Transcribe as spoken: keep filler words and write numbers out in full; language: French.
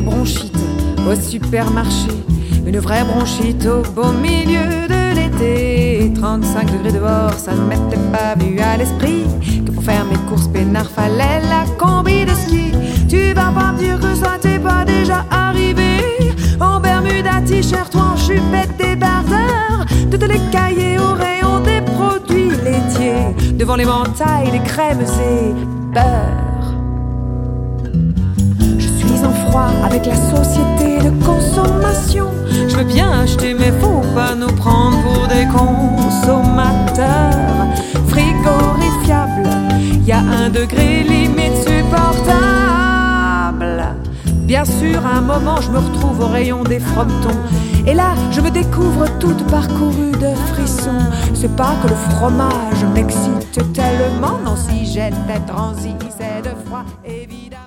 bronchite au supermarché, une vraie bronchite au beau milieu de l'été. Trente-cinq degrés dehors, ça ne m'était pas venu à l'esprit que pour faire mes courses peinard fallait la combi de ski. Tu vas pas me dire que ça t'est pas déjà arrivé, en Bermuda, t-shirt ou en chupette débardeur, de te les cahiers au rayon des produits laitiers, devant l'éventail des crèmes et beurre. Je suis en froid avec la société de consommation. Je veux bien acheter mais faut pas nous prendre pour des consommateurs. Frigorifiable, y a un degré limite supportable. Bien sûr, à un moment, je me retrouve au rayon des fromentons. Et là, je me découvre toute parcourue de frissons. C'est pas que le fromage m'excite tellement, non, si j'étais transi, c'est de froid, évidemment.